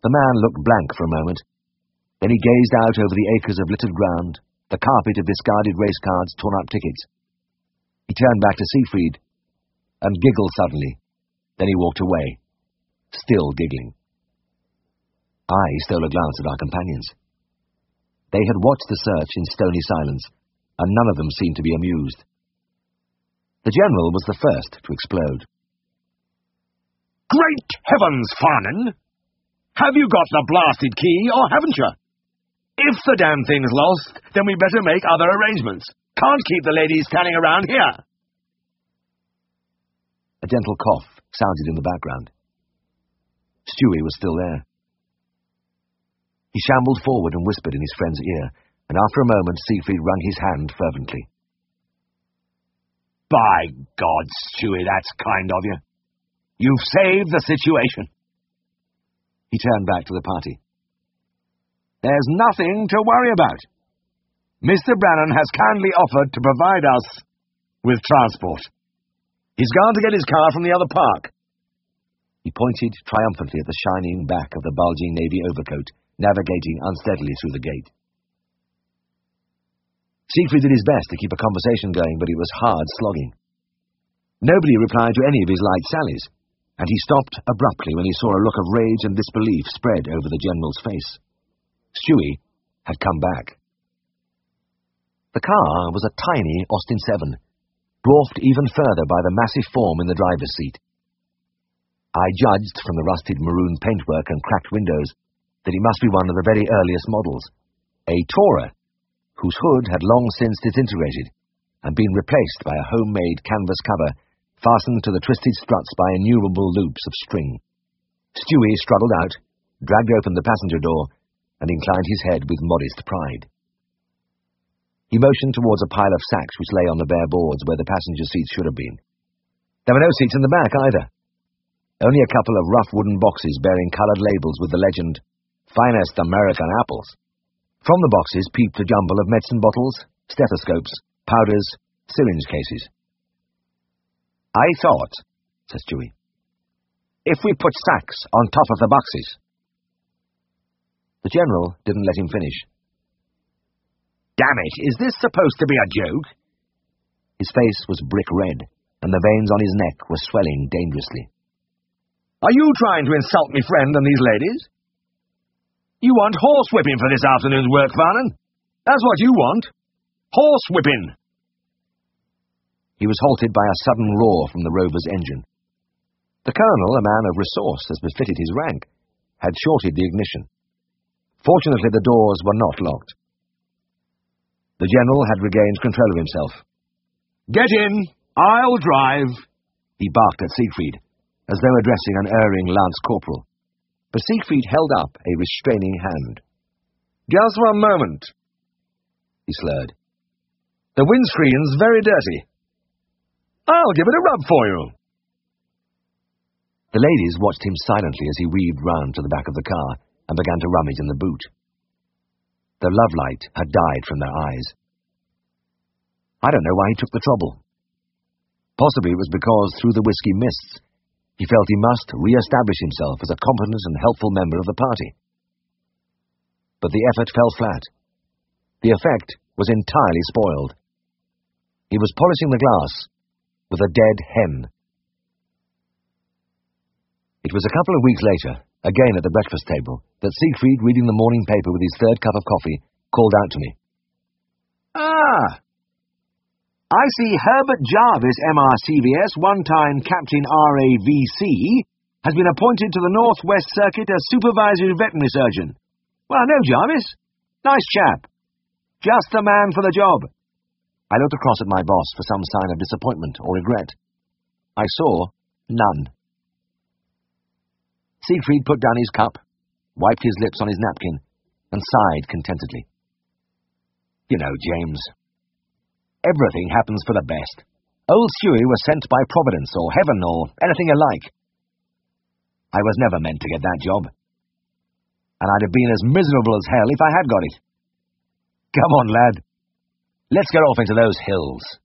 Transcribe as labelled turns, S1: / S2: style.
S1: The man looked blank for a moment. Then he gazed out over the acres of littered ground, the carpet of discarded race cards, torn-up tickets. He turned back to Siegfried and giggled suddenly. Then he walked away, still giggling. I stole a glance at our companions. They had watched the search in stony silence, and none of them seemed to be amused. The General was the first to explode.
S2: "Great heavens, Farnan! Have you got the blasted key, or haven't you? If the damn thing's lost, then we better make other arrangements. Can't keep the ladies standing around here."
S1: A gentle cough sounded in the background. Stewie was still there. He shambled forward and whispered in his friend's ear, and after a moment Siegfried wrung his hand fervently.
S2: "By God, Stewie, that's kind of you. You've saved the situation."
S1: He turned back to the party.
S2: "There's nothing to worry about. Mr. Brannan has kindly offered to provide us with transport. He's gone to get his car from the other park."
S1: He pointed triumphantly at the shining back of the bulging navy overcoat, navigating unsteadily through the gate. Siegfried did his best to keep a conversation going, but it was hard slogging. Nobody replied to any of his light sallies, and he stopped abruptly when he saw a look of rage and disbelief spread over the General's face. Stewie had come back. The car was a tiny Austin 7, dwarfed even further by the massive form in the driver's seat. I judged from the rusted maroon paintwork and cracked windows that it must be one of the very earliest models, a Tourer, whose hood had long since disintegrated and been replaced by a homemade canvas cover fastened to the twisted struts by innumerable loops of string. Stewie struggled out, dragged open the passenger door, and inclined his head with modest pride. He motioned towards a pile of sacks which lay on the bare boards where the passenger seats should have been. There were no seats in the back either. Only a couple of rough wooden boxes bearing coloured labels with the legend, "Finest American Apples." From the boxes peeped a jumble of medicine bottles, stethoscopes, powders, syringe cases. "I thought," said Stewie, "if we put sacks on top of the boxes." The General didn't let him finish. "Damn it, is this supposed to be a joke?" His face was brick red, and the veins on his neck were swelling dangerously. "Are you trying to insult me friend and these ladies? You want horsewhipping for this afternoon's work, Farnan? That's what you want. Horsewhipping." He was halted by a sudden roar from the rover's engine. The Colonel, a man of resource as befitted his rank, had shorted the ignition. Fortunately, the doors were not locked. The General had regained control of himself. "Get in! I'll drive!" he barked at Siegfried, as though addressing an erring lance corporal. But Siegfried held up a restraining hand. "Just one moment," he slurred. "The windscreen's very dirty. I'll give it a rub for you." The ladies watched him silently as he weaved round to the back of the car and began to rummage in the boot. The lovelight had died from their eyes. I don't know why he took the trouble. Possibly it was because, through the whiskey mists, he felt he must re-establish himself as a competent and helpful member of the party. But the effort fell flat. The effect was entirely spoiled. He was polishing the glass with a dead hen. It was a couple of weeks later, again at the breakfast table, that Siegfried, reading the morning paper with his third cup of coffee, called out to me. "Ah! I see Herbert Jarvis, MRCVS, one-time Captain RAVC, has been appointed to the Northwest Circuit as Supervisory Veterinary Surgeon. Well, I know Jarvis. Nice chap. Just the man for the job." I looked across at my boss for some sign of disappointment or regret. I saw none. Siegfried put down his cup, wiped his lips on his napkin, and sighed contentedly. "You know, James, everything happens for the best. Old Stewie was sent by Providence or Heaven or anything you like. I was never meant to get that job, and I'd have been as miserable as hell if I had got it. Come on, lad. Let's get off into those hills."